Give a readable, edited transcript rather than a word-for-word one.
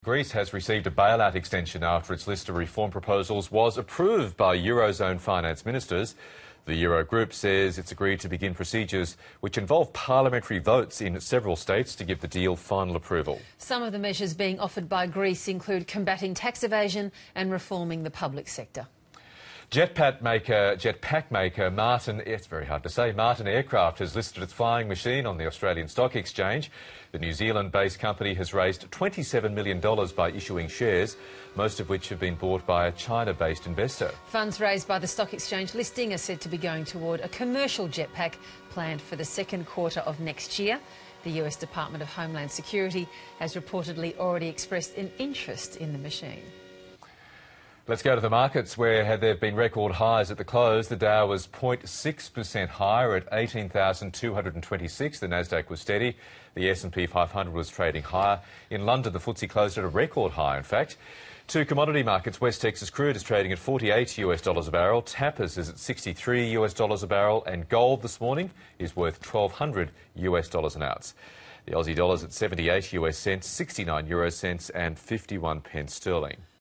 Greece has received a bailout extension after its list of reform proposals was approved by Eurozone finance ministers. The Eurogroup says it's agreed to begin procedures which involve parliamentary votes in several states to give the deal final approval. Some of the measures being offered by Greece include combating tax evasion and reforming the public sector. Jetpack maker Martin, it's very hard to say, Martin Aircraft has listed its flying machine on the Australian Stock Exchange. The New Zealand-based company has raised $27 million by issuing shares, most of which have been bought by a China-based investor. Funds raised by the Stock Exchange listing are said to be going toward a commercial jetpack planned for the second quarter of next year. The US Department of Homeland Security has reportedly already expressed an interest in the machine. Let's go to the markets where there have been record highs at the close. The Dow was 0.6% higher at 18,226. The Nasdaq was steady. The S&P 500 was trading higher. In London, the FTSE closed at a record high, in fact. To commodity markets, West Texas crude is trading at $48 a barrel. Tapas is at $63 a barrel. And gold this morning is worth $1,200 an ounce. The Aussie dollar's at 78 US cents, 69 euro cents and 51 pence sterling.